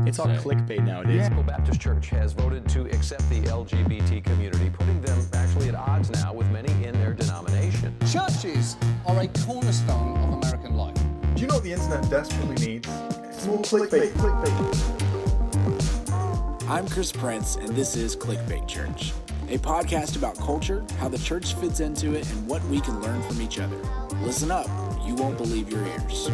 It's all clickbait nowadays. Episcopal Baptist Church has voted to accept the LGBT community, putting them actually at odds now with many in their denomination. Churches are a cornerstone of American life. Do you know what the internet desperately needs? It's more clickbait. I'm Chris Prince, and this is Clickbait Church, a podcast about culture, how the church fits into it, and what we can learn from each other. Listen up, you won't believe your ears.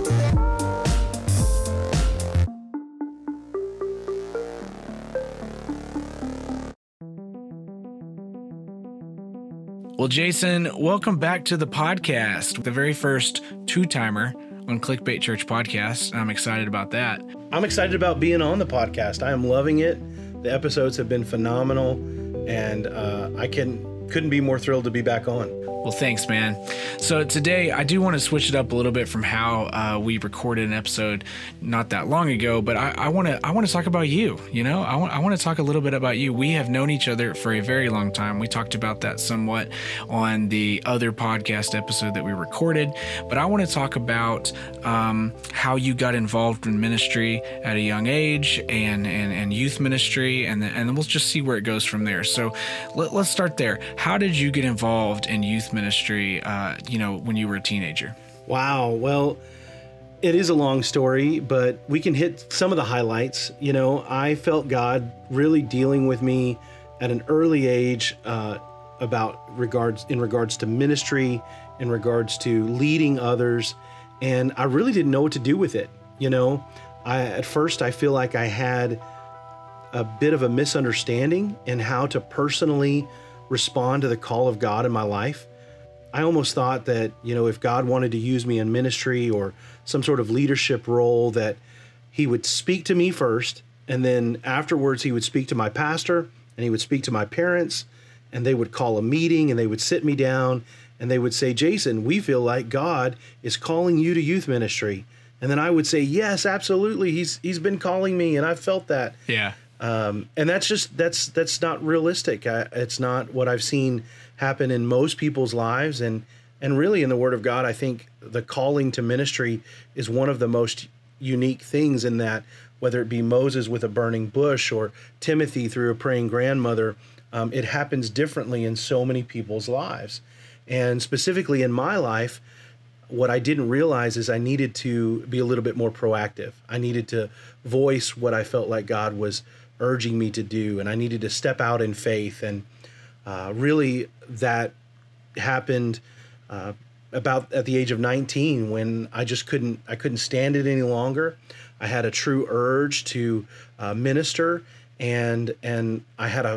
Well, Jason, welcome back to the podcast, the very first two-timer on Clickbait Church podcast. I'm excited about that. I'm excited about being on the podcast. I am loving it. The episodes have been phenomenal, and I couldn't be more thrilled to be back on. Well, thanks, man. So today I do want to switch it up a little bit from how we recorded an episode not that long ago, but I want to talk about you. You know, I want to talk a little bit about you. We have known each other for a very long time. We talked about that somewhat on the other podcast episode that we recorded, but I want to talk about how you got involved in ministry at a young age and youth ministry, and we'll just see where it goes from there. So let's start there. How did you get involved in youth ministry, when you were a teenager? Wow. Well, it is a long story, but we can hit some of the highlights. You know, I felt God really dealing with me at an early age in regards to ministry, in regards to leading others, and I really didn't know what to do with it. You know, at first I feel like I had a bit of a misunderstanding in how to personally respond to the call of God in my life. I almost thought that, if God wanted to use me in ministry or some sort of leadership role, that he would speak to me first, and then afterwards he would speak to my pastor, and he would speak to my parents, and they would call a meeting, and they would sit me down, and they would say, "Jason, we feel like God is calling you to youth ministry." And then I would say, "Yes, absolutely. He's been calling me, and I've felt that." Yeah. And that's not realistic. It's not what I've seen happen in most people's lives. And really in the Word of God, I think the calling to ministry is one of the most unique things, in that whether it be Moses with a burning bush or Timothy through a praying grandmother, it happens differently in so many people's lives. And specifically in my life, what I didn't realize is I needed to be a little bit more proactive. I needed to voice what I felt like God was urging me to do, and I needed to step out in faith. And really that happened about at the age of 19, when I couldn't stand it any longer. I had a true urge to minister, and I had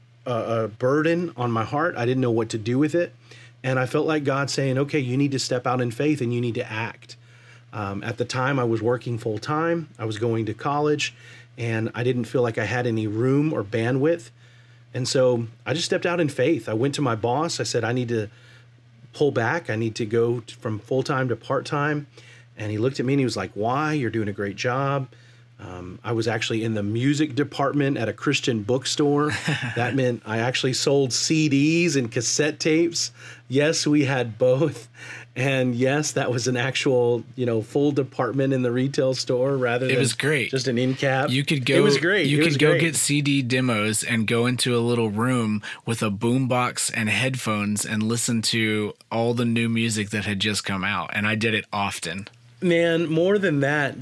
a burden on my heart. I didn't know what to do with it. And I felt like God saying, "Okay, you need to step out in faith and you need to act." At the time, I was working full time. I was going to college, and I didn't feel like I had any room or bandwidth. And so I just stepped out in faith. I went to my boss. I said, "I need to pull back. I need to go from full time to part time." And he looked at me and he was like, "Why? You're doing a great job." I was actually in the music department at a Christian bookstore. That meant I actually sold CDs and cassette tapes. Yes, we had both. And yes, that was an actual, full department in the retail store rather than it was great. Just an end cap. You could go. It was great. You could go get CD demos and go into a little room with a boombox and headphones and listen to all the new music that had just come out. And I did it often. Man, more than that,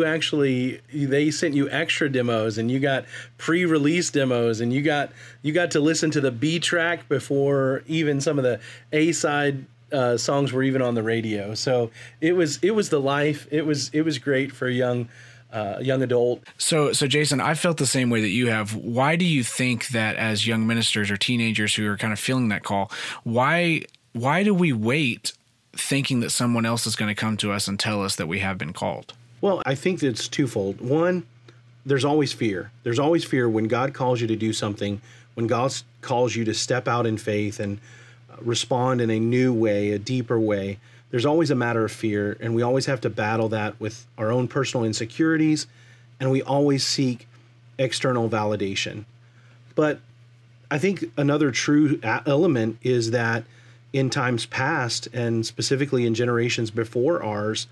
they sent you extra demos, and you got pre-release demos, and you got to listen to the B track before even some of the A side songs were even on the radio. So it was the life. It was great for a young adult. So Jason, I felt the same way that you have. Why do you think that as young ministers or teenagers who are kind of feeling that call, why do we wait thinking that someone else is going to come to us and tell us that we have been called? Well, I think that it's twofold. One, there's always fear. There's always fear when God calls you to do something, when God calls you to step out in faith and respond in a new way, a deeper way. There's always a matter of fear, and we always have to battle that with our own personal insecurities, and we always seek external validation. But I think another true element is that in times past, and specifically in generations before ours,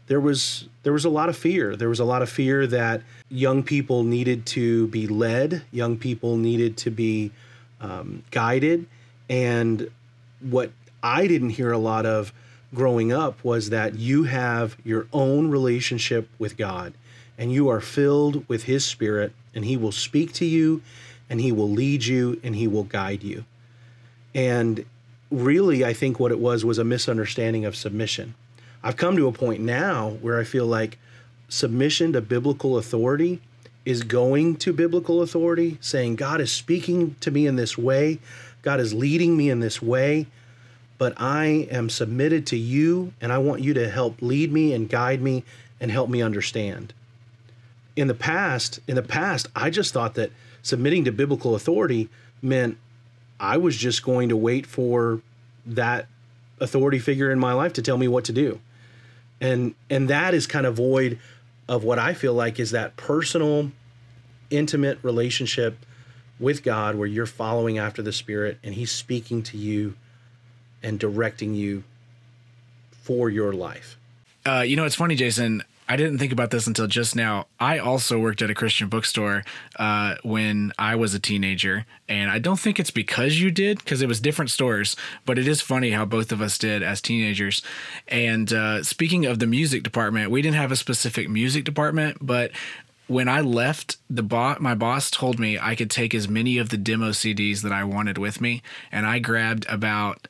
there was a lot of fear. There was a lot of fear that young people needed to be led, young people needed to be guided. And what I didn't hear a lot of growing up was that you have your own relationship with God, and you are filled with His Spirit, and He will speak to you, and He will lead you, and He will guide you. And really, I think what it was a misunderstanding of submission. I've come to a point now where I feel like submission to biblical authority is going to biblical authority, saying, God is speaking to me in this way, God is leading me in this way, but I am submitted to you, and I want you to help lead me and guide me and help me understand. In the past, I just thought that submitting to biblical authority meant I was just going to wait for that authority figure in my life to tell me what to do. And that is kind of void of what I feel like is that personal, intimate relationship with God where you're following after the Spirit and He's speaking to you and directing you for your life. It's funny, Jason. I didn't think about this until just now. I also worked at a Christian bookstore when I was a teenager, and I don't think it's because you did, because it was different stores, but it is funny how both of us did as teenagers. And speaking of the music department, we didn't have a specific music department, but when I left, my boss told me I could take as many of the demo CDs that I wanted with me, and I grabbed about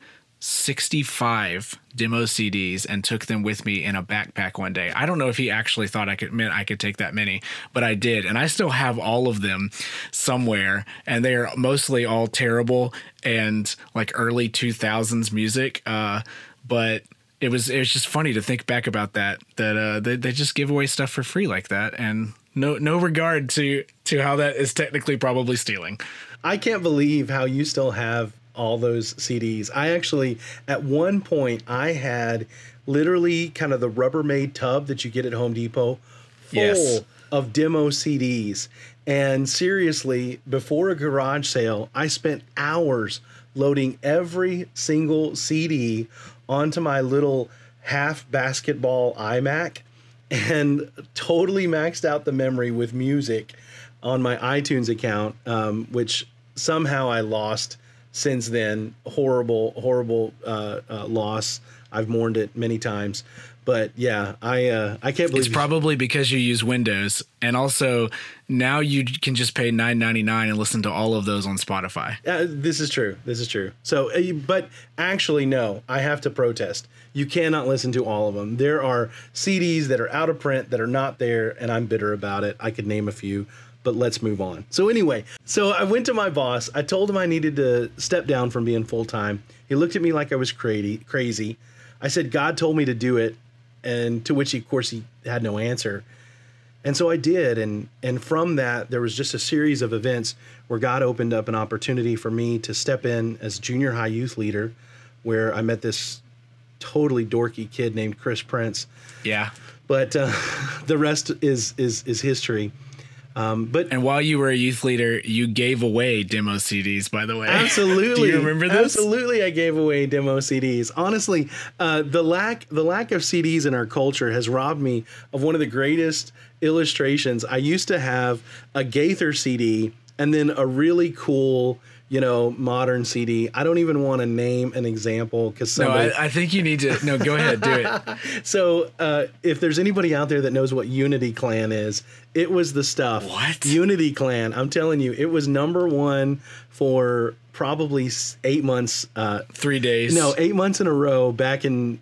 65 demo CDs and took them with me in a backpack one day. I don't know if he actually thought I could take that many, but I did. And I still have all of them somewhere, and they're mostly all terrible and like early 2000s music. But it was just funny to think back about that they just give away stuff for free like that. And no regard to how that is technically probably stealing. I can't believe how you still have all those CDs. I actually, at one point, I had literally kind of the Rubbermaid tub that you get at Home Depot full of demo CDs. And seriously, before a garage sale, I spent hours loading every single CD onto my little half basketball iMac and totally maxed out the memory with music on my iTunes account, which somehow I lost since then. Horrible loss. I've mourned it many times. But yeah, I can't believe it's probably because you use Windows, and also now you can just pay $9.99 and listen to all of those on Spotify. This is true. So, but actually, no, I have to protest. You cannot listen to all of them. There are CDs that are out of print that are not there, and I'm bitter about it. I could name a few, but let's move on. So anyway, I went to my boss. I told him I needed to step down from being full-time. He looked at me like I was crazy. I said, God told me to do it. And to which, of course, he had no answer. And so I did. And from that, there was just a series of events where God opened up an opportunity for me to step in as junior high youth leader, where I met this totally dorky kid named Chris Prince. Yeah. But the rest is history. And while you were a youth leader, you gave away demo CDs, by the way. Absolutely. Do you remember this? Absolutely, I gave away demo CDs. Honestly, the lack of CDs in our culture has robbed me of one of the greatest illustrations. I used to have a Gaither CD and then a really cool, modern CD. I don't even want to name an example because somebody... No, I think you need to... No, go ahead, do it. So if there's anybody out there that knows what Unity Clan is, it was the stuff. What? Unity Clan. I'm telling you, it was number one for probably 8 months. 3 days. No, 8 months in a row back in,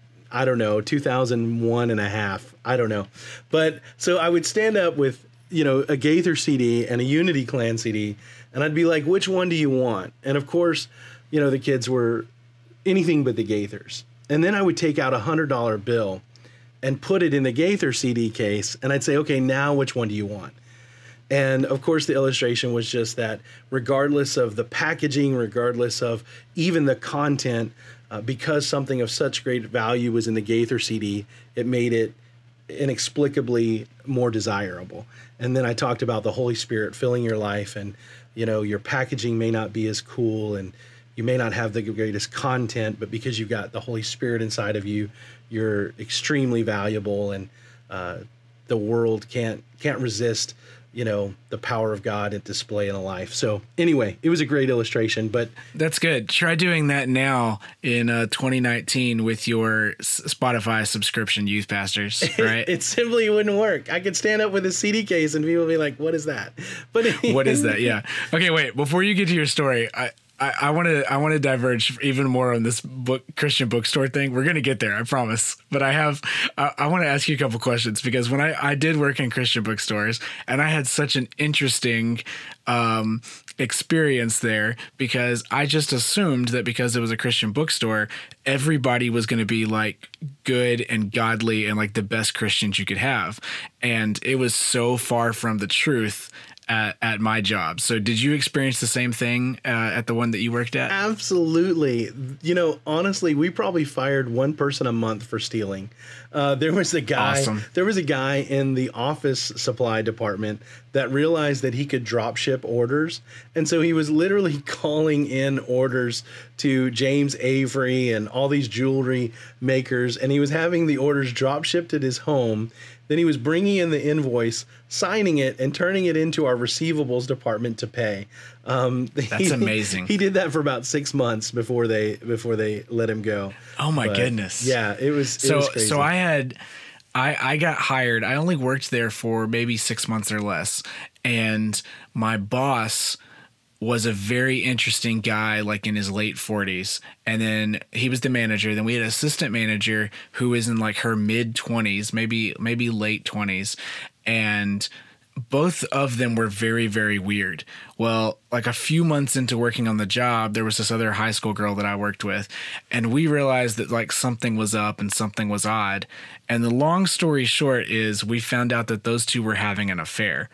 2001 and a half. I don't know. But so I would stand up with, a Gaither CD and a Unity Clan CD, and I'd be like, which one do you want? And of course, the kids were anything but the Gaithers. And then I would take out $100 bill and put it in the Gaither CD case. And I'd say, okay, now which one do you want? And of course, the illustration was just that regardless of the packaging, regardless of even the content, because something of such great value was in the Gaither CD, it made it inexplicably more desirable. And then I talked about the Holy Spirit filling your life, and your packaging may not be as cool and you may not have the greatest content, but because you've got the Holy Spirit inside of you, you're extremely valuable. And the world can't resist, the power of God at display in a life. So anyway, it was a great illustration, but That's good. Try doing that now in 2019 with your Spotify subscription, youth pastors, right? it simply wouldn't work. I could stand up with a CD case and people would be like, what is that? But What is that? Yeah. Okay, wait, before you get to your story, I want to diverge even more on this Christian bookstore thing. We're going to get there, I promise. But I want to ask you a couple questions, because when I did work in Christian bookstores, and I had such an interesting experience there, because I just assumed that because it was a Christian bookstore, everybody was going to be like good and godly and like the best Christians you could have. And it was so far from the truth at my job. So did you experience the same thing at the one that you worked at? Absolutely. Honestly, we probably fired one person a month for stealing. There was a guy. Awesome. There was a guy in the office supply department that realized that he could drop ship orders, and so he was literally calling in orders to James Avery and all these jewelry makers, and he was having the orders drop shipped at his home. Then he was bringing in the invoice, signing it, and turning it into our receivables department to pay. That's amazing. He did that for about 6 months before they let him go. Oh my goodness. Yeah, it was crazy. So I got hired. I only worked there for maybe 6 months or less. And my boss was a very interesting guy, like in his late 40s. And then he was the manager. Then we had an assistant manager who was in like her mid 20s, maybe late 20s. And both of them were very, very weird. Well, like a few months into working on the job, there was this other high school girl that I worked with, and we realized that like something was up and something was odd. And the long story short is we found out that those two were having an affair.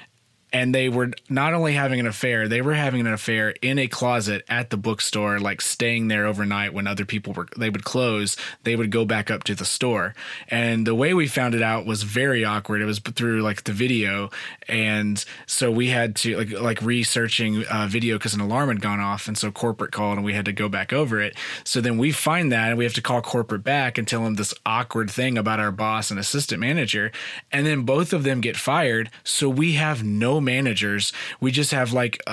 And they were not only having an affair, they were having an affair in a closet at the bookstore, like staying there overnight when other people they would close, they would go back up to the store. And the way we found it out was very awkward. It was through like the video. And so we had to like researching video because an alarm had gone off. And so corporate called and we had to go back over it. So then we find that and we have to call corporate back and tell them this awkward thing about our boss and assistant manager. And then both of them get fired. So we have no managers. We just have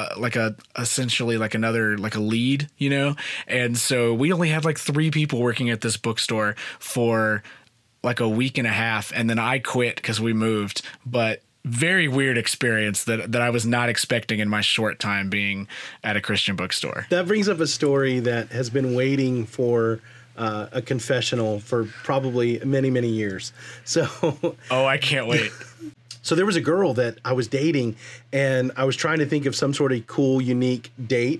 essentially like another, like a lead, and so we only had like 3 people working at this bookstore for like a week and a half, and then I quit because we moved. But very weird experience that I was not expecting in my short time being at a Christian bookstore. That brings up a story that has been waiting for a confessional for probably many, many years. So I can't wait. So there was a girl that I was dating, and I was trying to think of some sort of cool, unique date,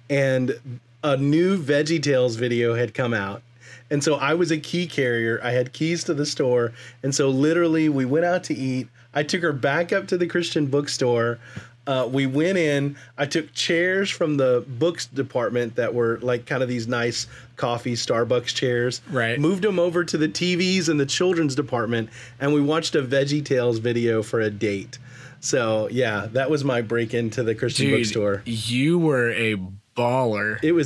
and a new VeggieTales video had come out. And so I was a key carrier. I had keys to the store. And so literally we went out to eat. I took her back up to the Christian bookstore. We went in. I took chairs from the books department that were like kind of these nice coffee Starbucks chairs. Right. Moved them over to the TVs in the children's department, and we watched a VeggieTales video for a date. So yeah, that was my break into the Christian bookstore. You were a baller. It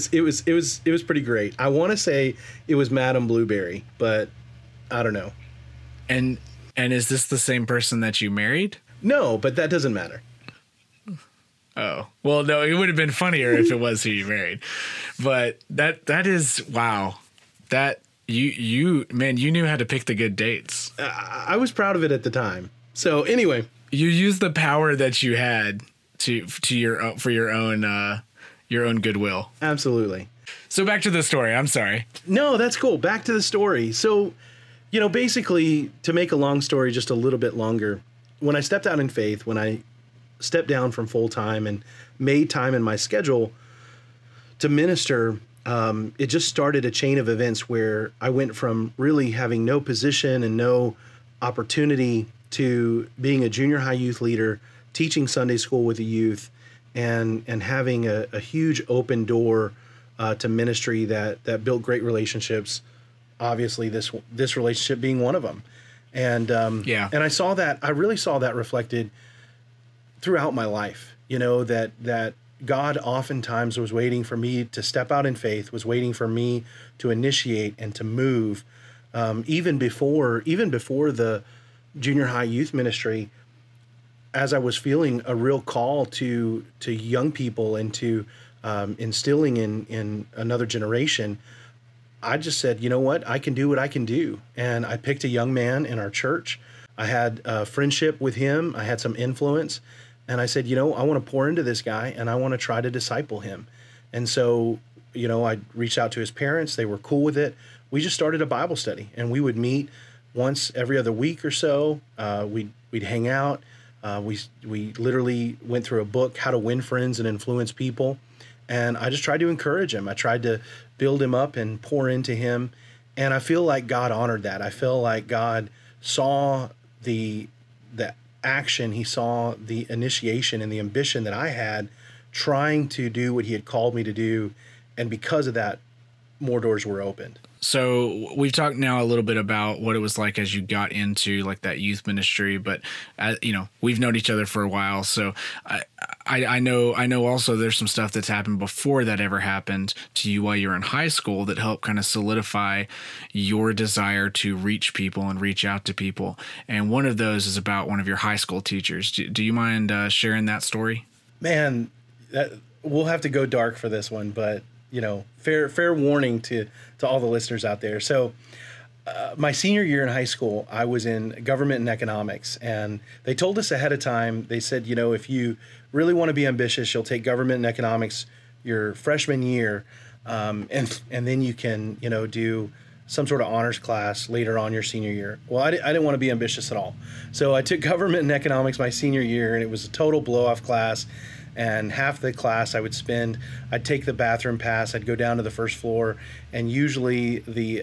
was pretty great. I want to say it was Madame Blueberry, but I don't know. And is this the same person that you married? No, but that doesn't matter. Oh, well, no, it would have been funnier if it was who you married. But that is, wow. That you knew how to pick the good dates. I was proud of it at the time. So anyway, you used the power that you had for your own goodwill. Absolutely. So back to the story. I'm sorry. No, that's cool. Back to the story. So, basically, to make a long story just a little bit longer, when I stepped out in faith, when I stepped down from full time and made time in my schedule to minister, it just started a chain of events where I went from really having no position and no opportunity to being a junior high youth leader, teaching Sunday school with the youth, and having a huge open door to ministry that built great relationships. Obviously, this relationship being one of them, and and I really saw that reflected throughout my life. That God oftentimes was waiting for me to step out in faith, was waiting for me to initiate and to move, even before the junior high youth ministry, as I was feeling a real call to young people and to instilling in another generation, I just said, you know what, I can do what I can do. And I picked a young man in our church. I had a friendship with him. I had some influence. And I said, you know, I want to pour into this guy and I want to try to disciple him. And so, you know, I reached out to his parents. They were cool with it. We just started a Bible study, and we would meet once every other week or so. We'd hang out. We literally went through a book, How to Win Friends and Influence People. And I just tried to encourage him. I tried to build him up and pour into him. And I feel like God honored that. I feel like God saw the action. He saw the initiation and the ambition that I had trying to do what he had called me to do. And because of that, more doors were opened. So we've talked now a little bit about what it was like as you got into like that youth ministry, but you know, we've known each other for a while. So I know also there's some stuff that's happened before that ever happened to you while you were in high school that helped kind of solidify your desire to reach people and reach out to people. And one of those is about one of your high school teachers. Do you mind sharing that story? Man, we'll have to go dark for this one, but you know, fair warning to all the listeners out there. So my senior year in high school, I was in government and economics, and they told us ahead of time, they said, you know, if you really want to be ambitious, you'll take government and economics your freshman year, and then you can, you know, do some sort of honors class later on your senior year. Well, I didn't want to be ambitious at all. So I took government and economics my senior year, and it was a total blow-off class. And half the class I'd take the bathroom pass, I'd go down to the first floor, and usually the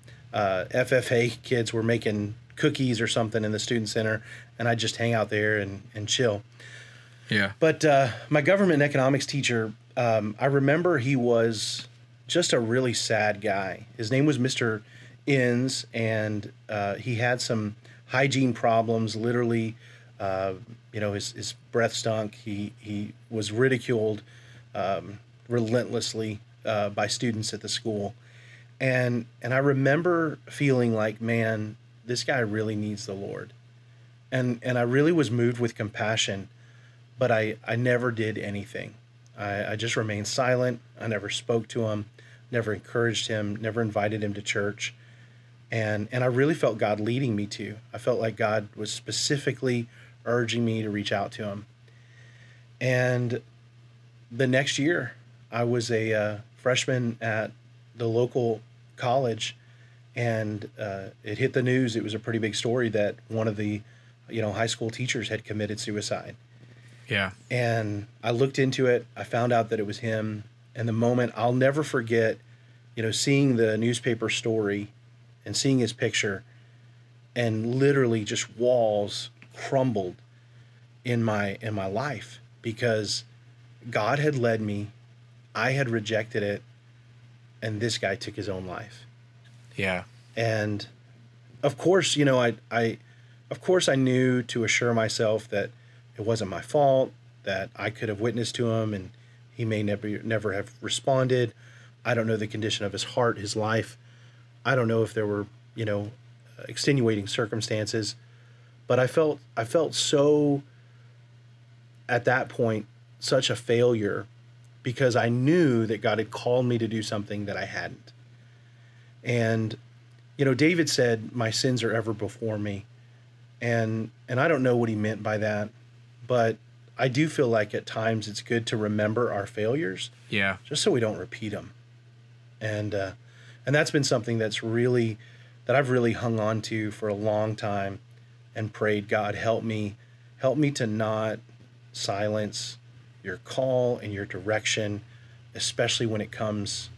FFA kids were making cookies or something in the student center, and I'd just hang out there and chill. Yeah. But my government and economics teacher, I remember he was just a really sad guy. His name was Mr. Inns, and he had some hygiene problems, literally. You know, his breath stunk. He was ridiculed relentlessly by students at the school. And I remember feeling like, man, this guy really needs the Lord. And I really was moved with compassion, but I never did anything. I just remained silent. I never spoke to him, never encouraged him, never invited him to church. And I really felt God leading me to. I felt like God was specifically urging me to reach out to him. And the next year, I was a freshman at the local college, and it hit the news. It was a pretty big story that one of the, you know, high school teachers had committed suicide. Yeah. And I looked into it. I found out that it was him. And the moment, I'll never forget, you know, seeing the newspaper story and seeing his picture, and literally just walls crumbled in my life, because God had led me, I had rejected it, and this guy took his own life. Yeah. And of course, you know, I knew to assure myself that it wasn't my fault, that I could have witnessed to him and he may never have responded. I don't know the condition of his heart, his life. I don't know if there were, you know, extenuating circumstances. But I felt so, at that point, such a failure, because I knew that God had called me to do something that I hadn't. And, you know, David said, my sins are ever before me. And I don't know what he meant by that, but I do feel like at times it's good to remember our failures. Yeah. Just so we don't repeat them. And that's been something that I've really hung on to for a long time. And prayed, God, help me to not silence your call and your direction, especially when it comes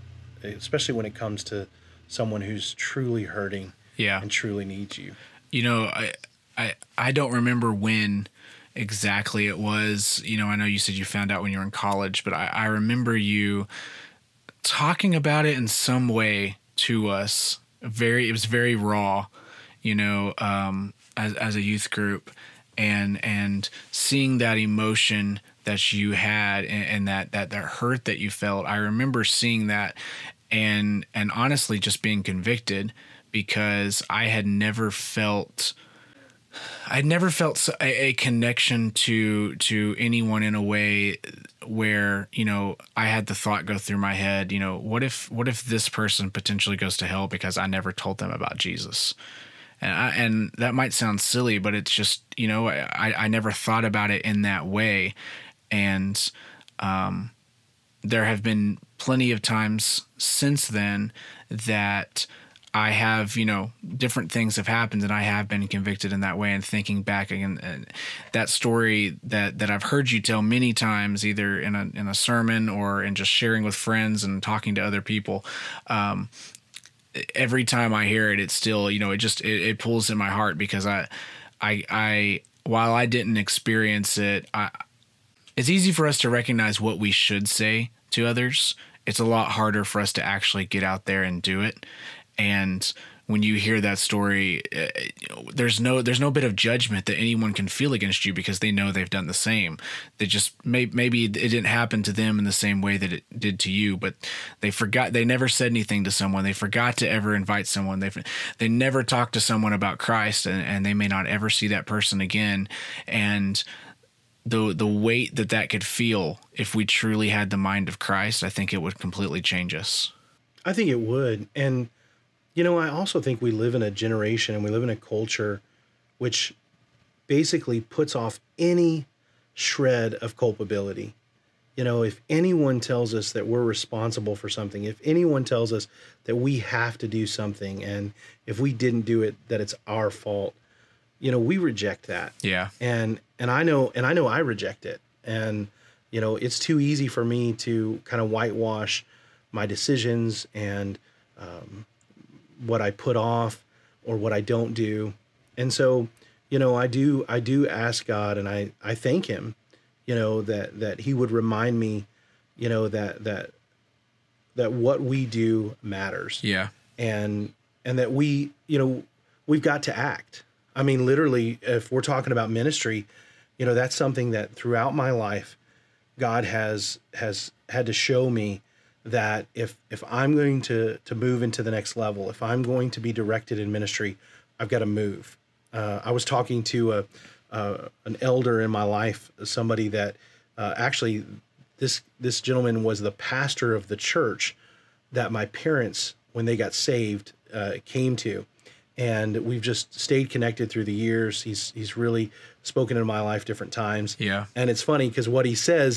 to someone who's truly hurting, yeah, and truly needs you. You know, I don't remember when exactly it was. You know, I know you said you found out when you were in college, but I remember you talking about it in some way to us. It was very raw, you know, as a youth group, and seeing that emotion that you had and that hurt that you felt. I remember seeing that and honestly just being convicted, because I had never felt I never felt a connection to anyone in a way where, I had the thought go through my head, what if this person potentially goes to hell because I never told them about Jesus? And that might sound silly, but it's just, I never thought about it in that way. And there have been plenty of times since then that I have, different things have happened and I have been convicted in that way. And thinking back again, that story that I've heard you tell many times, either in a sermon or in just sharing with friends and talking to other people, every time I hear it, it's still, it pulls in my heart, because I while I didn't experience it, it's easy for us to recognize what we should say to others. It's a lot harder for us to actually get out there and do it. And when you hear that story, there's no bit of judgment that anyone can feel against you, because they know they've done the same. They just maybe it didn't happen to them in the same way that it did to you, but they forgot. They never said anything to someone. They forgot to ever invite someone. They never talked to someone about Christ, and they may not ever see that person again. And the weight that could feel if we truly had the mind of Christ, I think it would completely change us. I think it would. And I also think we live in a generation and we live in a culture which basically puts off any shred of culpability. If anyone tells us that we're responsible for something, if anyone tells us that we have to do something, and if we didn't do it, that it's our fault, we reject that. Yeah. And I know I reject it. And, it's too easy for me to kind of whitewash my decisions and, what I put off or what I don't do. And so, I do ask God, and I thank him, that he would remind me, that what we do matters. Yeah. And that we, we've got to act. I mean, literally, if we're talking about ministry, that's something that throughout my life, God has had to show me that if I'm going to move into the next level, if I'm going to be directed in ministry, I've got to move. I was talking to an elder in my life, somebody that actually this gentleman was the pastor of the church that my parents, when they got saved, came to. And we've just stayed connected through the years. He's really spoken in my life different times. Yeah. And it's funny because what he said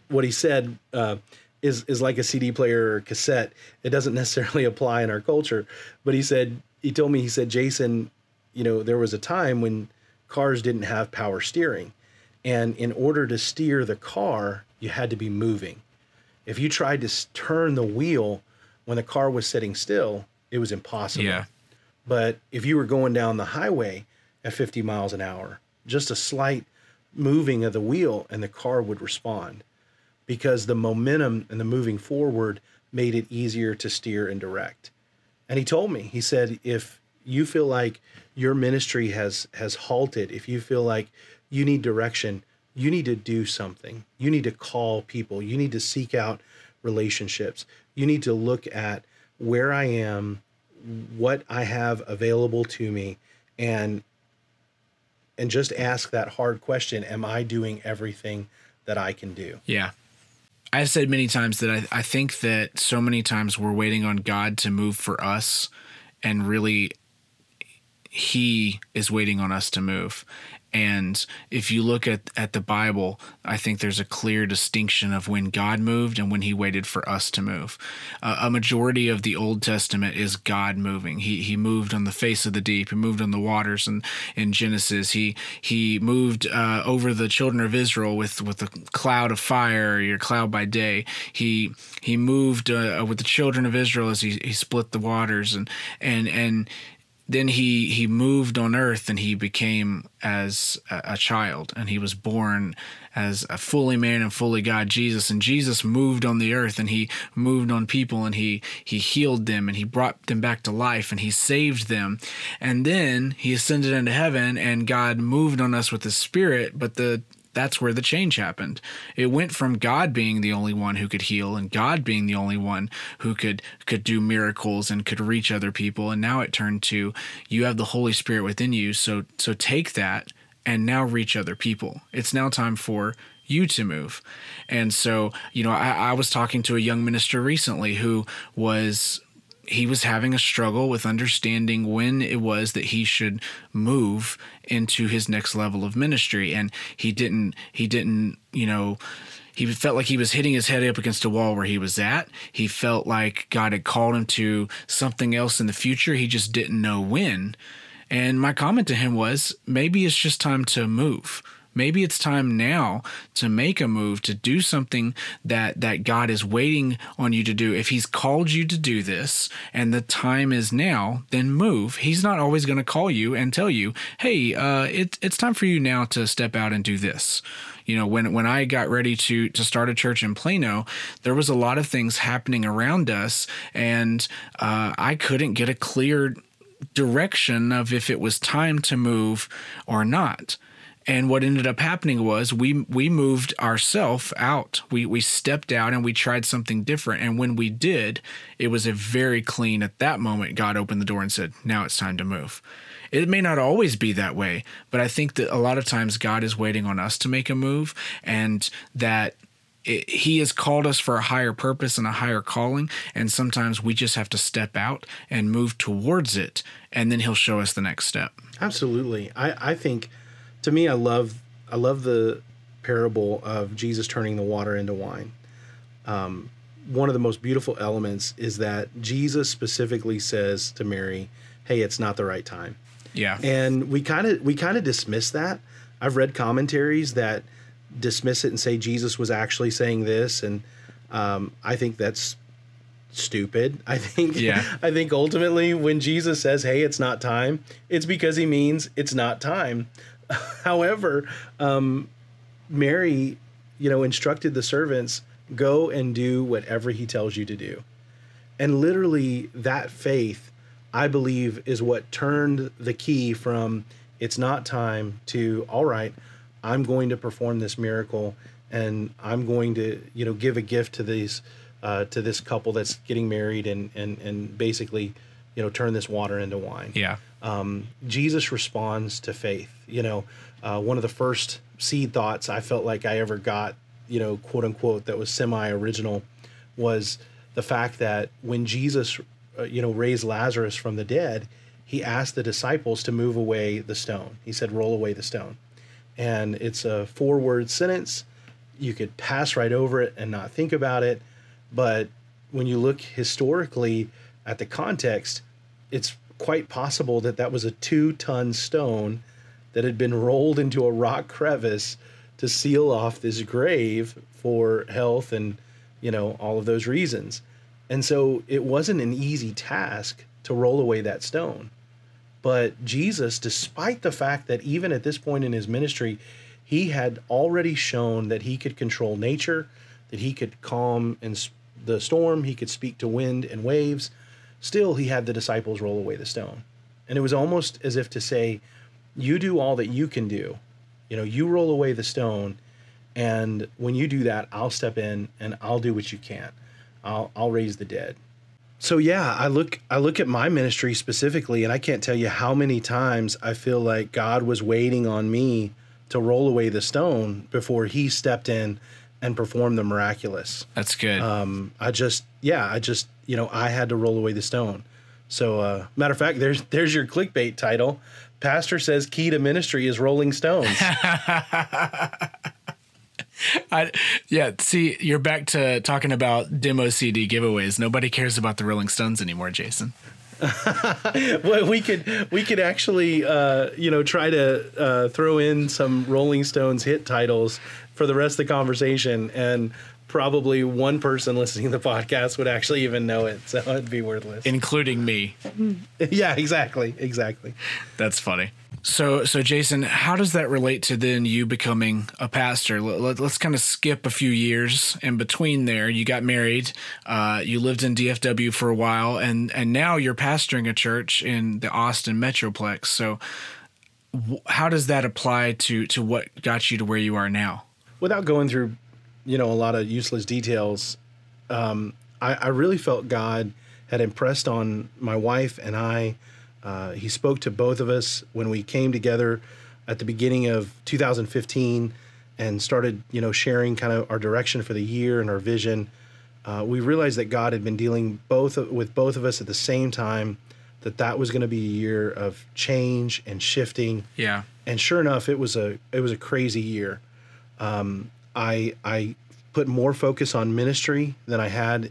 is like a CD player or cassette. It doesn't necessarily apply in our culture. But he told me, Jason, there was a time when cars didn't have power steering. And in order to steer the car, you had to be moving. If you tried to turn the wheel when the car was sitting still, it was impossible. Yeah. But if you were going down the highway at 50 miles an hour, just a slight moving of the wheel and the car would respond, because the momentum and the moving forward made it easier to steer and direct. And he told me, he said, if you feel like your ministry has halted, if you feel like you need direction, you need to do something. You need to call people. You need to seek out relationships. You need to look at where I am, what I have available to me, and just ask that hard question, am I doing everything that I can do? Yeah. I've said many times that I think that so many times we're waiting on God to move for us, and really he is waiting on us to move. And if you look at the Bible, I think there's a clear distinction of when God moved and when he waited for us to move. A majority of the Old Testament is God moving. He moved on the face of the deep. He moved on the waters in Genesis. He moved over the children of Israel with a cloud of fire, or cloud by day. He moved with the children of Israel as he split the waters, and then he moved on earth, and he became as a child, and he was born as a fully man and fully God, Jesus. And Jesus moved on the earth, and he moved on people, and he healed them, and he brought them back to life, and he saved them. And then he ascended into heaven, and God moved on us with his Spirit. But the that's where the change happened. It went from God being the only one who could heal and God being the only one who could do miracles and could reach other people. And now it turned to, you have the Holy Spirit within you. So take that and now reach other people. It's now time for you to move. And so, I was talking to a young minister recently who was having a struggle with understanding when it was that he should move into his next level of ministry. And he didn't, he felt like he was hitting his head up against a wall where he was at. He felt like God had called him to something else in the future. He just didn't know when. And my comment to him was, maybe it's just time to move. Maybe it's time now to make a move, to do something that God is waiting on you to do. If he's called you to do this and the time is now, then move. He's not always going to call you and tell you, hey, it's time for you now to step out and do this. When I got ready to start a church in Plano, there was a lot of things happening around us, and I couldn't get a clear direction of if it was time to move or not. And what ended up happening was we moved ourselves out. We stepped out and we tried something different. And when we did, it was a very clean, at that moment, God opened the door and said, now it's time to move. It may not always be that way, but I think that a lot of times God is waiting on us to make a move, and that he has called us for a higher purpose and a higher calling. And sometimes we just have to step out and move towards it. And then he'll show us the next step. Absolutely. I think, to me, I love the parable of Jesus turning the water into wine. One of the most beautiful elements is that Jesus specifically says to Mary, hey, it's not the right time. Yeah. And we kind of dismiss that. I've read commentaries that dismiss it and say Jesus was actually saying this, and I think that's stupid. I think ultimately when Jesus says, hey, it's not time, it's because he means it's not time. However, Mary, instructed the servants, go and do whatever he tells you to do. And literally that faith, I believe, is what turned the key from it's not time to, all right, I'm going to perform this miracle, and I'm going to, give a gift to this couple that's getting married, and basically, turn this water into wine. Yeah. Jesus responds to faith. One of the first seed thoughts I felt like I ever got, quote unquote, that was semi-original, was the fact that when Jesus, raised Lazarus from the dead, he asked the disciples to move away the stone. He said, roll away the stone. And it's a 4-word sentence. You could pass right over it and not think about it. But when you look historically at the context, it's quite possible that was a 2-ton stone that had been rolled into a rock crevice to seal off this grave for health and, all of those reasons. And so it wasn't an easy task to roll away that stone. But Jesus, despite the fact that even at this point in his ministry, he had already shown that he could control nature, that he could calm the storm, he could speak to wind and waves, still he had the disciples roll away the stone. And it was almost as if to say, you do all that you can do. You roll away the stone, and when you do that, I'll step in and I'll do what you can't. I'll raise the dead. So yeah, I look at my ministry specifically, and I can't tell you how many times I feel like God was waiting on me to roll away the stone before he stepped in and performed the miraculous. That's good. I had to roll away the stone. So matter of fact, there's your clickbait title. Pastor says key to ministry is rolling stones. See, you're back to talking about demo CD giveaways. Nobody cares about the Rolling Stones anymore, Jason. Well, we could actually, try to throw in some Rolling Stones hit titles for the rest of the conversation, and probably one person listening to the podcast would actually even know it, so it'd be worthless. Including me. Yeah, exactly. That's funny. So Jason, how does that relate to then you becoming a pastor? Let's kind of skip a few years in between there. You got married, you lived in DFW for a while, and now you're pastoring a church in the Austin Metroplex. So how does that apply to what got you to where you are now? Without going through, a lot of useless details, I really felt God had impressed on my wife and I. He spoke to both of us when we came together at the beginning of 2015 and started, sharing kind of our direction for the year and our vision. We realized that God had been dealing with both of us at the same time, that was going to be a year of change and shifting. Yeah. And sure enough, it was a crazy year. I put more focus on ministry than I had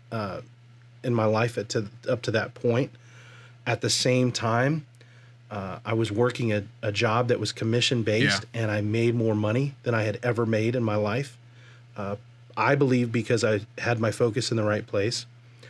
in my life up to that point. At the same time, I was working a job that was commission based, and I made more money than I had ever made in my life. I believe because I had my focus in the right place.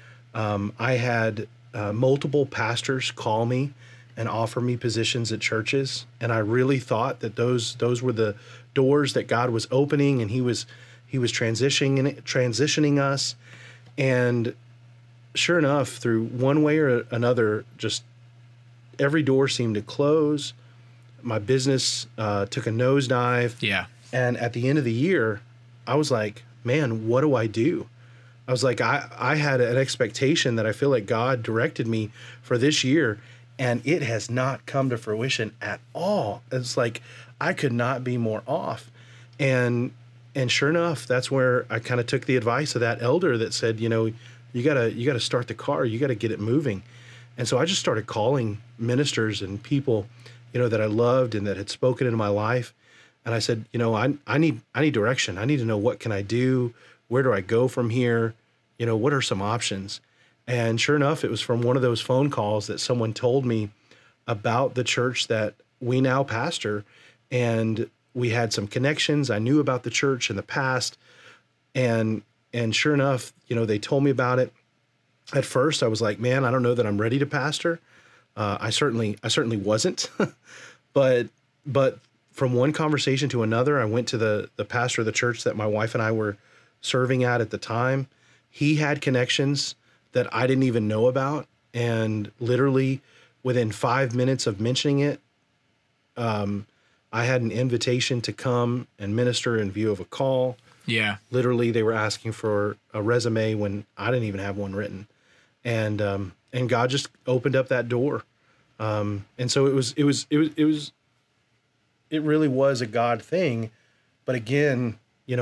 I had multiple pastors call me and offer me positions at churches, and I really thought that those were the doors that God was opening, and He was transitioning us. And sure enough, through one way or another, just every door seemed to close. My business took a nosedive. Yeah. And at the end of the year, I was like, man, what do I do? I was like, I had an expectation that I feel like God directed me for this year, and it has not come to fruition at all. It's like I could not be more off. And sure enough, that's where I kind of took the advice of that elder that said, you gotta start the car, you gotta get it moving. And so I just started calling ministers and people, that I loved and that had spoken into my life. And I said, I need direction. I need to know, what can I do? Where do I go from here? What are some options? And sure enough, it was from one of those phone calls that someone told me about the church that we now pastor. And we had some connections. I knew about the church in the past. And sure enough, they told me about it. At first I was like, man, I don't know that I'm ready to pastor. I certainly wasn't, but from one conversation to another, I went to the pastor of the church that my wife and I were serving at the time. He had connections that I didn't even know about. And literally within 5 minutes of mentioning it, I had an invitation to come and minister in view of a call. Yeah. Literally, they were asking for a resume when I didn't even have one written. And God just opened up that door. And so it really was a God thing. But again,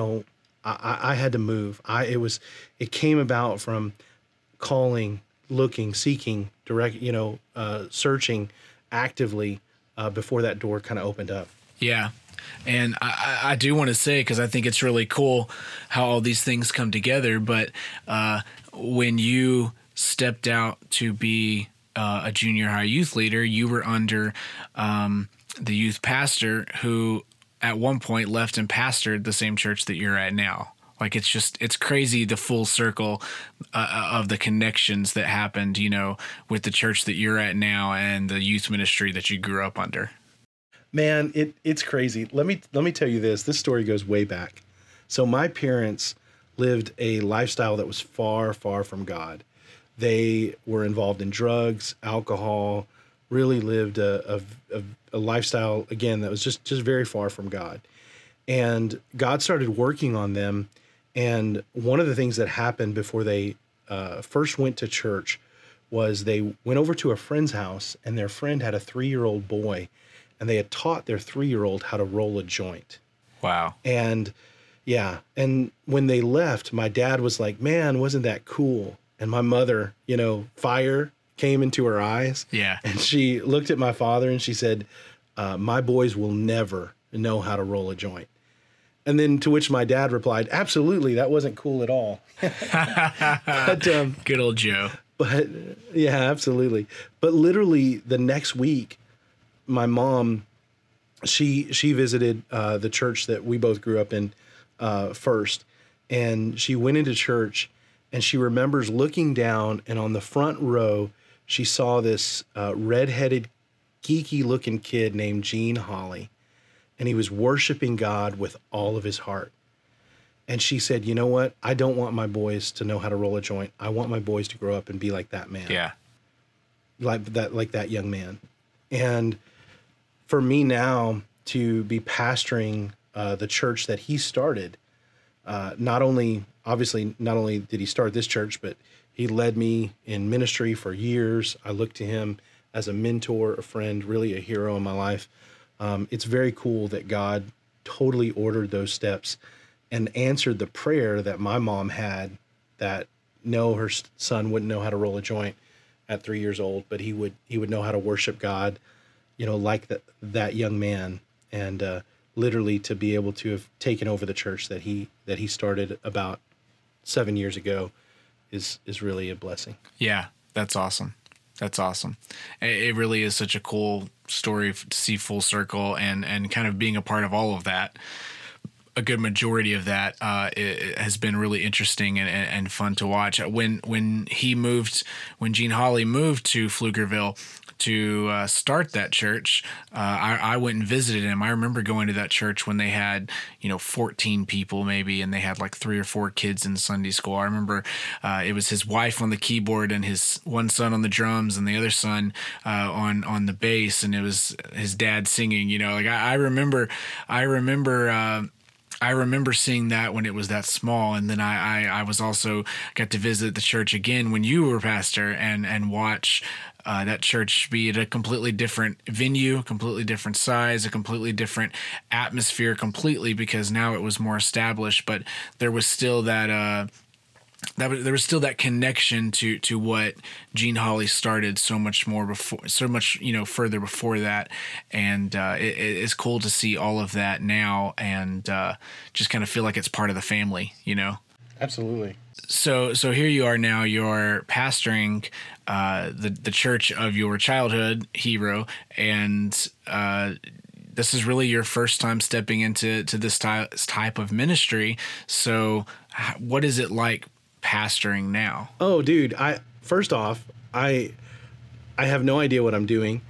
I had to move. It came about from calling, looking, seeking, searching actively before that door kind of opened up. Yeah. And I do want to say, because I think it's really cool how all these things come together, but when you stepped out to be a junior high youth leader, you were under the youth pastor who at one point left and pastored the same church that you're at now. Like, it's crazy, the full circle of the connections that happened, with the church that you're at now and the youth ministry that you grew up under. Man, it's crazy. Let me tell you this. This story goes way back. So my parents lived a lifestyle that was far, far from God. They were involved in drugs, alcohol, really lived a lifestyle, again, that was just very far from God. And God started working on them. And one of the things that happened before they first went to church was they went over to a friend's house, and their friend had a 3-year-old boy, and they had taught their 3-year-old how to roll a joint. Wow. And yeah. And when they left, my dad was like, man, wasn't that cool? And my mother, fire came into her eyes. Yeah. And she looked at my father and she said, my boys will never know how to roll a joint. And then to which my dad replied, absolutely, that wasn't cool at all. But, good old Joe. But yeah, absolutely. But literally the next week, my mom, she visited the church that we both grew up in first. And she went into church, and she remembers looking down, and on the front row, she saw this redheaded, geeky-looking kid named Gene Holly. And he was worshiping God with all of his heart. And she said, you know what? I don't want my boys to know how to roll a joint. I want my boys to grow up and be like that man. Yeah. Like that young man. And for me now to be pastoring the church that he started, not only did he start this church, but he led me in ministry for years. I look to him as a mentor, a friend, really a hero in my life. It's very cool that God totally ordered those steps and answered the prayer that my mom had, that no, her son wouldn't know how to roll a joint at 3 years old, but he would know how to worship God, like that young man. And literally to be able to have taken over the church that he started about 7 years ago is really a blessing. Yeah, that's awesome. That's awesome. It really is such a cool story to see full circle and kind of being a part of all of that. A good majority of that it has been really interesting and fun to watch. When Gene Holly moved to Pflugerville to start that church, I went and visited him. I remember going to that church when they had 14 people maybe, and they had like 3 or 4 kids in Sunday school. I remember it was his wife on the keyboard and his one son on the drums and the other son on the bass, and it was his dad singing. I remember seeing that when it was that small. And then I was also got to visit the church again when you were pastor and watch that church be at a completely different venue, completely different size, a completely different atmosphere completely, because now it was more established, but there was still there was still that connection to what Gene Holly started so much further before that. And it is cool to see all of that now and just kind of feel like it's part of the family, Absolutely. So here you are now, you're pastoring the church of your childhood hero, and this is really your first time stepping into this type of ministry. So what is it like pastoring now? Oh, dude, first off, I have no idea what I'm doing.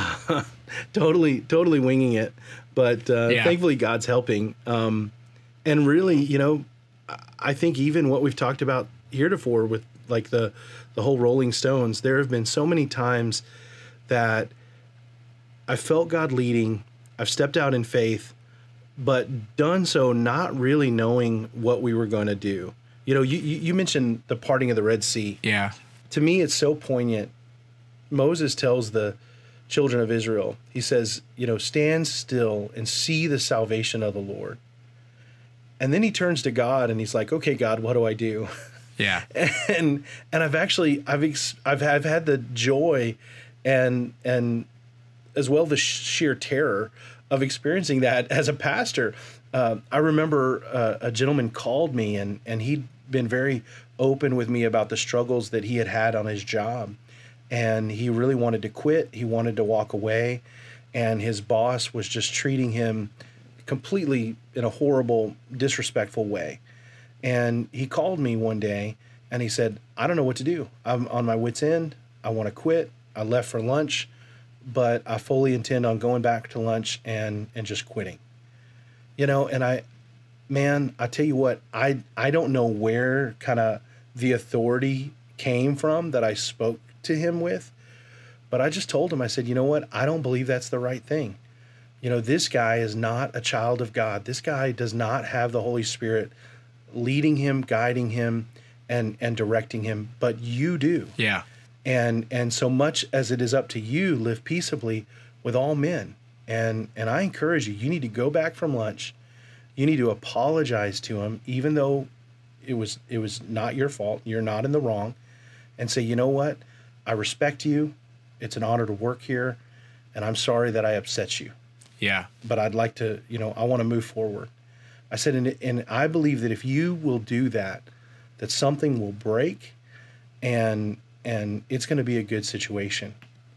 Totally winging it, but thankfully God's helping. And really, I think even what we've talked about heretofore with like the whole Rolling Stones, there have been so many times that I felt God leading. I've stepped out in faith, but done so not really knowing what we were going to do. You mentioned the parting of the Red Sea. Yeah. To me, it's so poignant. Moses tells the children of Israel, he says, stand still and see the salvation of the Lord. And then he turns to God and he's like, okay, God, what do I do? Yeah. And I've had the joy and as well the sheer terror of experiencing that as a pastor. I remember a gentleman called me and he'd been very open with me about the struggles that he had on his job. And he really wanted to quit. He wanted to walk away. And his boss was just treating him completely in a horrible, disrespectful way. And he called me one day and he said, I don't know what to do. I'm on my wit's end. I want to quit. I left for lunch, but I fully intend on going back to lunch and just quitting. And I tell you what, I don't know where kind of the authority came from that I spoke to him with, but I just told him, I said, you know what? I don't believe that's the right thing. This guy is not a child of God. This guy does not have the Holy Spirit leading him, guiding him, and directing him, but you do. Yeah. And so much as it is up to you, live peaceably with all men. And I encourage you, you need to go back from lunch. You need to apologize to him, even though it was not your fault. You're not in the wrong. And say, you know what? I respect you. It's an honor to work here. And I'm sorry that I upset you. Yeah. But I'd like to, I want to move forward. I said, and I believe that if you will do that, that something will break and it's going to be a good situation.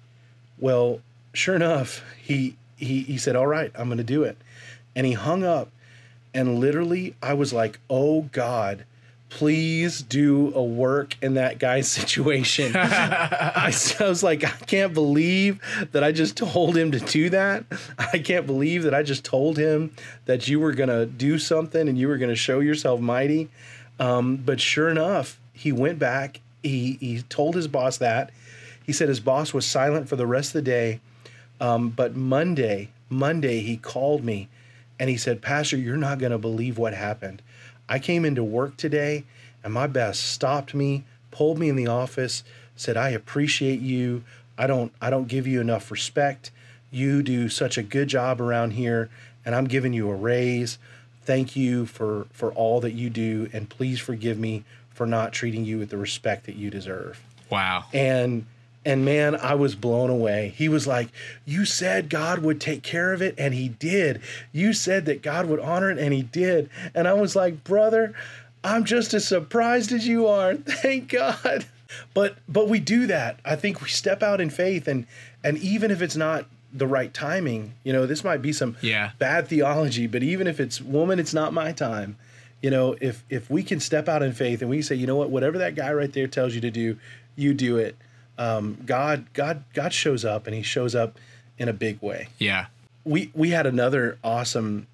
Well, sure enough, he said, all right, I'm going to do it. And he hung up, and literally I was like, oh God, please do a work in that guy's situation. I was like, I can't believe that I just told him to do that. I can't believe that I just told him that you were going to do something and you were going to show yourself mighty. But sure enough, he went back. He told his boss that. He said his boss was silent for the rest of the day. But Monday, Monday, he called me and he said, Pastor, you're not going to believe what happened. I came into work today and my boss stopped me, pulled me in the office, said, I appreciate you. I don't give you enough respect. You do such a good job around here and I'm giving you a raise. Thank you for all that you do. And please forgive me for not treating you with the respect that you deserve. Wow. And man, I was blown away. He was like, you said God would take care of it, and he did. You said that God would honor it, and he did. And I was like, brother, I'm just as surprised as you are. Thank God. But we do that. I think we step out in faith, and even if it's not the right timing, this might be some bad theology, but even if it's, woman, it's not my time. If we can step out in faith and we say, you know what, whatever that guy right there tells you to do, you do it. God shows up, and he shows up in a big way. Yeah. We had another awesome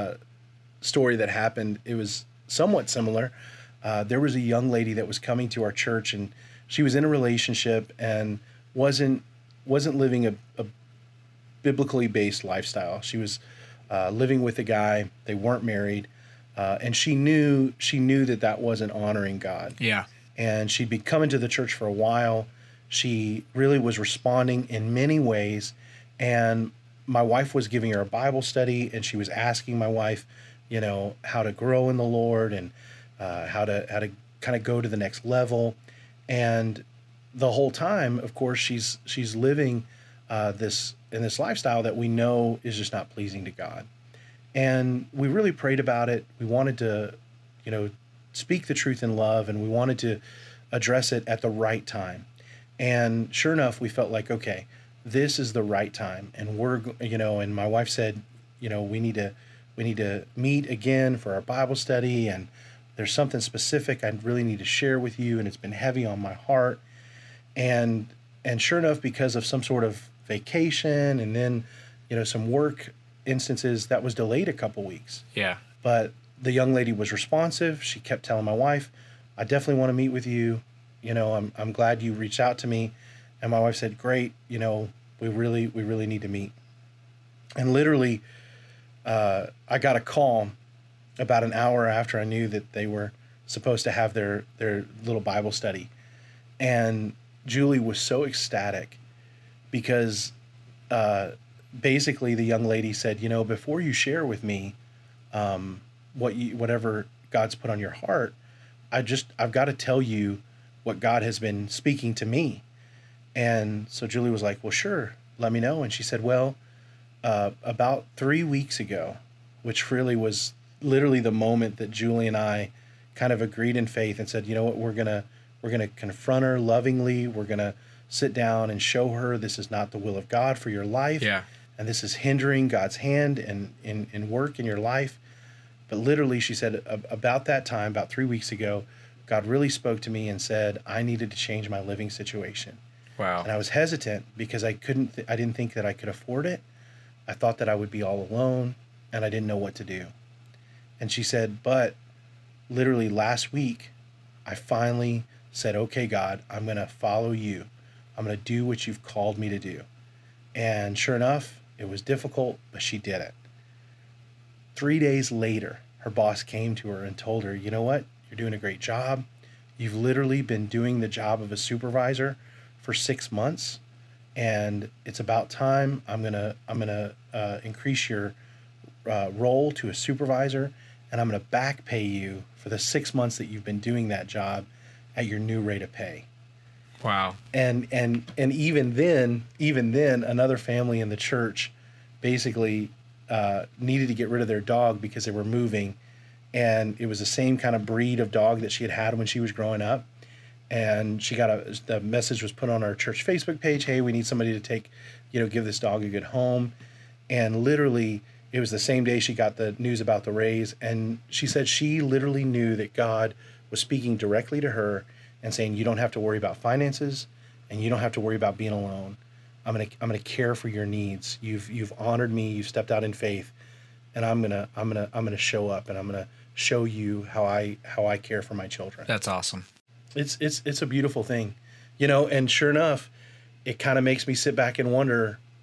story that happened. It was somewhat similar. There was a young lady that was coming to our church, and she was in a relationship and wasn't living a biblically based lifestyle. She was living with a guy. They weren't married, and she knew that wasn't honoring God. Yeah. And she'd been coming to the church for a while. She really was responding in many ways. And my wife was giving her a Bible study, and she was asking my wife, how to grow in the Lord and how to kind of go to the next level. And the whole time, of course, she's living this lifestyle that we know is just not pleasing to God. And we really prayed about it. We wanted to, speak the truth in love, and we wanted to address it at the right time. And sure enough, we felt like, okay, this is the right time. And and my wife said, we need to meet again for our Bible study. And there's something specific I really need to share with you. And it's been heavy on my heart. And sure enough, because of some sort of vacation and then, some work instances, that was delayed a couple weeks. Yeah. But the young lady was responsive. She kept telling my wife, I definitely want to meet with you. I'm glad you reached out to me. And my wife said, great, we really need to meet. And literally, I got a call about an hour after I knew that they were supposed to have their little Bible study. And Julie was so ecstatic because basically the young lady said, before you share with me whatever God's put on your heart, I've got to tell you what God has been speaking to me. And so Julie was like, well, sure, let me know. And she said, well, about 3 weeks ago, which really was literally the moment that Julie and I kind of agreed in faith and said, you know what, we're going to confront her lovingly. We're going to sit down and show her this is not the will of God for your life. Yeah. And this is hindering God's hand in work in your life. But literally, she said, about that time, about 3 weeks ago, God really spoke to me and said, I needed to change my living situation. Wow. And I was hesitant because I didn't think that I could afford it. I thought that I would be all alone and I didn't know what to do. And she said, but literally last week, I finally said, okay, God, I'm going to follow you. I'm going to do what you've called me to do. And sure enough, it was difficult, but she did it. 3 days later, her boss came to her and told her, you know what? You're doing a great job. You've literally been doing the job of a supervisor for 6 months, and it's about time. I'm gonna increase your role to a supervisor, and I'm gonna back pay you for the 6 months that you've been doing that job at your new rate of pay. Wow. And even then, another family in the church basically needed to get rid of their dog because they were moving. And it was the same kind of breed of dog that she had when she was growing up. And she got the message was put on our church Facebook page, hey, we need somebody to take, give this dog a good home. And literally, it was the same day she got the news about the raise. And she said she literally knew that God was speaking directly to her and saying, you don't have to worry about finances and you don't have to worry about being alone. I'm gonna care for your needs. You've honored me, you've stepped out in faith, and I'm gonna show up and I'm gonna show you how I care for my children. That's awesome. It's a beautiful thing, and sure enough, it kind of makes me sit back and wonder,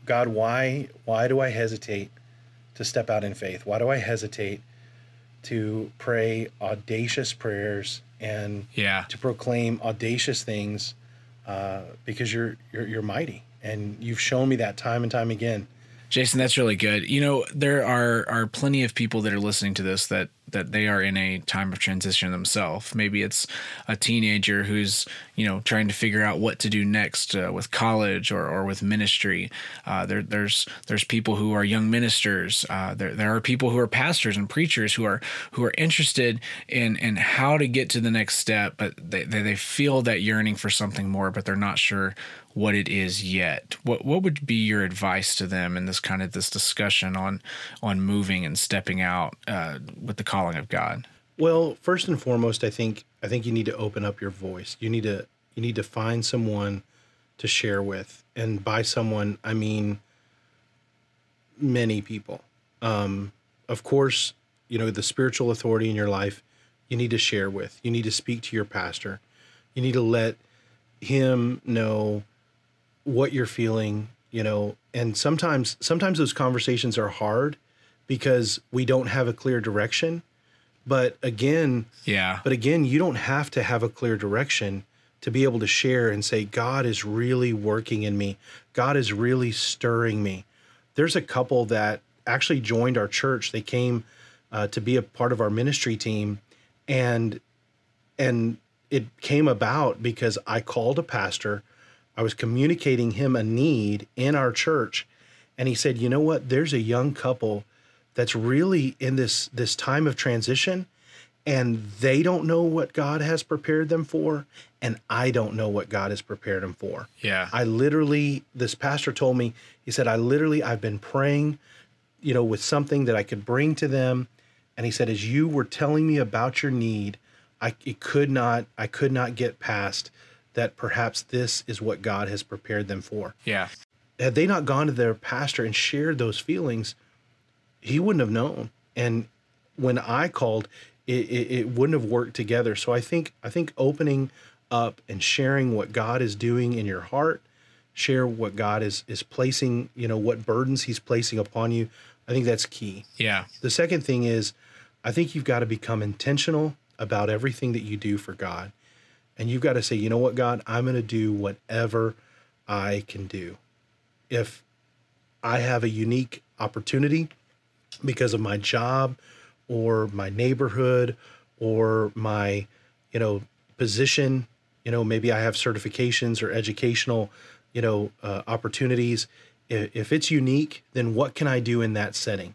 God, why do I hesitate to step out in faith? Why do I hesitate to pray audacious prayers and to proclaim audacious things? Because you're mighty, and you've shown me that time and time again. Jason, that's really good. You know, there are plenty of people that are listening to this that they are in a time of transition themselves. Maybe it's a teenager who's, you know, trying to figure out what to do next with college or with ministry. There's people who are young ministers. There are people who are pastors and preachers who are interested in how to get to the next step, but they feel that yearning for something more, but they're not sure what it is yet. What would be your advice to them in this discussion on moving and stepping out with the calling of God? Well, first and foremost, I think you need to open up your voice. You need to find someone to share with, and by someone I mean many people. Of course, you know, the spiritual authority in your life you need to share with. You need to speak to your pastor. You need to let him know what you're feeling, you know, and sometimes those conversations are hard because we don't have a clear direction. But again, you don't have to have a clear direction to be able to share and say, God is really working in me. God is really stirring me. There's a couple that actually joined our church. They came to be a part of our ministry team, and it came about because I called a pastor. I was communicating him a need in our church, and he said, you know what, there's a young couple that's really in this time of transition, and they don't know what God has prepared them for, and I don't know what God has prepared them for. Yeah. This pastor told me, he said, I've been praying, you know, with something that I could bring to them. And he said, as you were telling me about your need, I could not get past that perhaps this is what God has prepared them for. Yeah. Had they not gone to their pastor and shared those feelings, he wouldn't have known. And when I called, it wouldn't have worked together. So I think opening up and sharing what God is doing in your heart, share what God is placing, you know, what burdens he's placing upon you. I think that's key. Yeah. The second thing is, I think you've got to become intentional about everything that you do for God. And you've got to say, you know what, God, I'm going to do whatever I can do. If I have a unique opportunity because of my job or my neighborhood or my, you know, position, you know, maybe I have certifications or educational, you know, opportunities. If it's unique, then what can I do in that setting?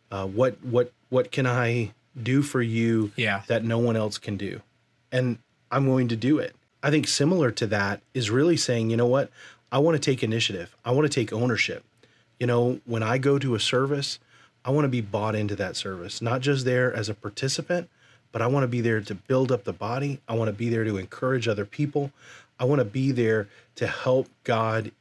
What can I do for you that no one else can do? And I'm going to do it. I think similar to that is really saying, you know what? I want to take initiative. I want to take ownership. You know, when I go to a service, I want to be bought into that service, not just there as a participant, but I want to be there to build up the body. I want to be there to encourage other people. I want to be there to help God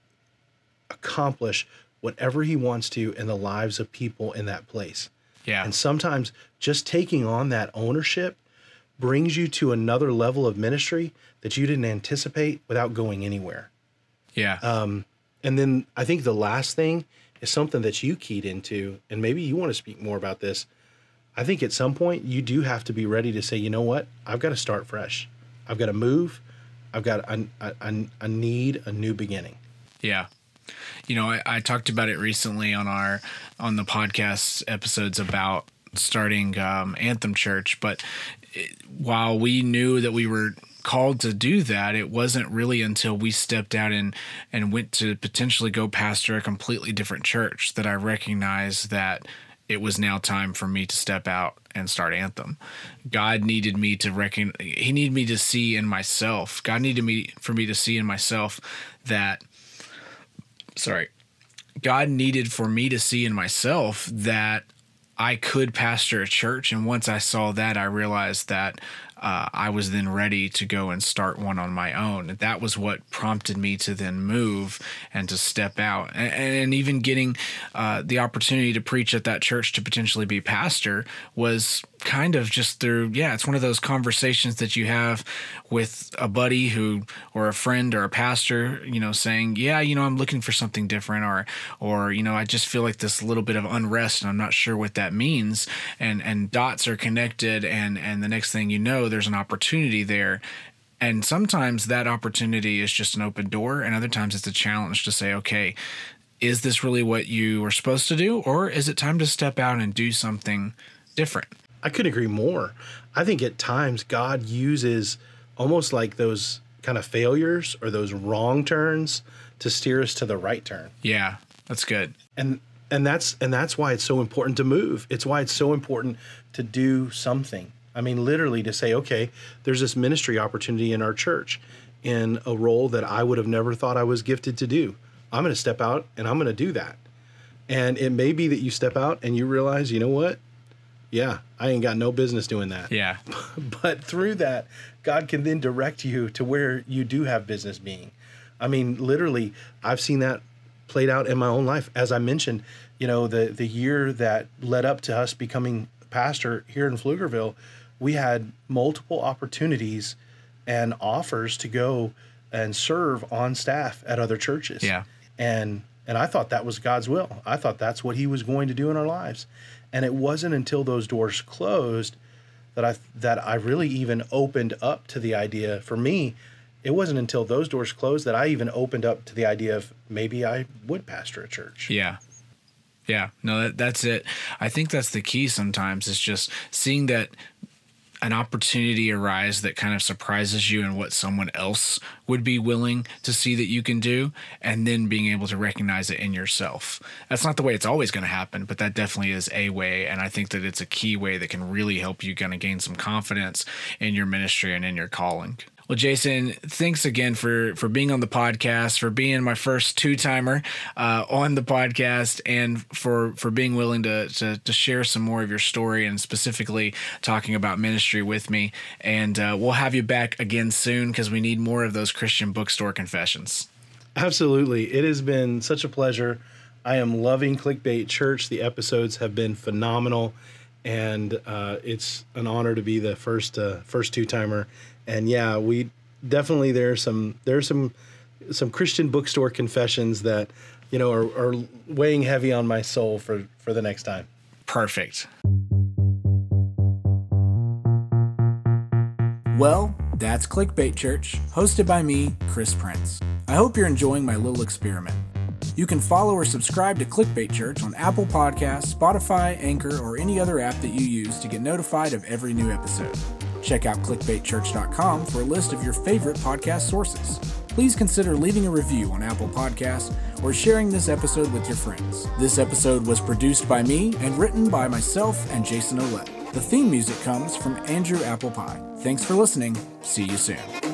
accomplish whatever he wants to in the lives of people in that place. Yeah. And sometimes just taking on that ownership brings you to another level of ministry that you didn't anticipate without going anywhere. Yeah. And then I think the last thing is something that you keyed into, and maybe you want to speak more about this. I think at some point you do have to be ready to say, you know what? I've got to start fresh. I've got to move. I've got I need a new beginning. Yeah. You know, I talked about it recently on the podcast episodes about starting Anthem Church, but while we knew that we were called to do that, it wasn't really until we stepped out and went to potentially go pastor a completely different church that I recognized that it was now time for me to step out and start Anthem. God needed me to he needed me to see in myself. God needed for me to see in myself that God needed for me to see in myself that I could pastor a church. And once I saw that, I realized that I was then ready to go and start one on my own. That was what prompted me to then move and to step out. And even getting the opportunity to preach at that church, to potentially be pastor, was kind of just through, it's one of those conversations that you have with a buddy who, or a friend or a pastor, saying, I'm looking for something different, or I just feel like this little bit of unrest and I'm not sure what that means. And dots are connected, and the next thing you know, there's an opportunity there. And sometimes that opportunity is just an open door, and other times it's a challenge to say, okay, is this really what you were supposed to do? Or is it time to step out and do something different? I couldn't agree more. I think at times God uses almost like those kind of failures or those wrong turns to steer us to the right turn. Yeah, that's good. And that's why it's so important to move. It's why it's so important to do something. I mean, literally to say, okay, there's this ministry opportunity in our church in a role that I would have never thought I was gifted to do. I'm going to step out and I'm going to do that. And it may be that you step out and you realize, you know what? Yeah, I ain't got no business doing that. Yeah. But through that, God can then direct you to where you do have business being. I mean, literally, I've seen that played out in my own life. As I mentioned, the year that led up to us becoming pastor here in Pflugerville, we had multiple opportunities and offers to go and serve on staff at other churches. Yeah. And I thought that was God's will. I thought that's what he was going to do in our lives. And it wasn't until those doors closed that I really even opened up to the idea. For me, it wasn't until those doors closed that I even opened up to the idea of maybe I would pastor a church. Yeah. Yeah. No, that's it. I think that's the key sometimes, is just seeing that an opportunity arise that kind of surprises you in what someone else would be willing to see that you can do, and then being able to recognize it in yourself. That's not the way it's always going to happen, but that definitely is a way. And I think that it's a key way that can really help you kind of gain some confidence in your ministry and in your calling. Well, Jason, thanks again for being on the podcast, for being my first two-timer on the podcast, and for being willing to share some more of your story, and specifically talking about ministry with me. And we'll have you back again soon, because we need more of those Christian bookstore confessions. Absolutely. It has been such a pleasure. I am loving Clickbait Church. The episodes have been phenomenal, and it's an honor to be the first two-timer. And yeah, we definitely there's some Christian bookstore confessions that are weighing heavy on my soul for the next time. Perfect. Well, that's Clickbait Church, hosted by me, Chris Prince. I hope you're enjoying my little experiment. You can follow or subscribe to Clickbait Church on Apple Podcasts, Spotify, Anchor, or any other app that you use to get notified of every new episode. Check out clickbaitchurch.com for a list of your favorite podcast sources. Please consider leaving a review on Apple Podcasts or sharing this episode with your friends. This episode was produced by me and written by myself and Jason Ouellette. The theme music comes from Andrew Applepie. Thanks for listening. See you soon.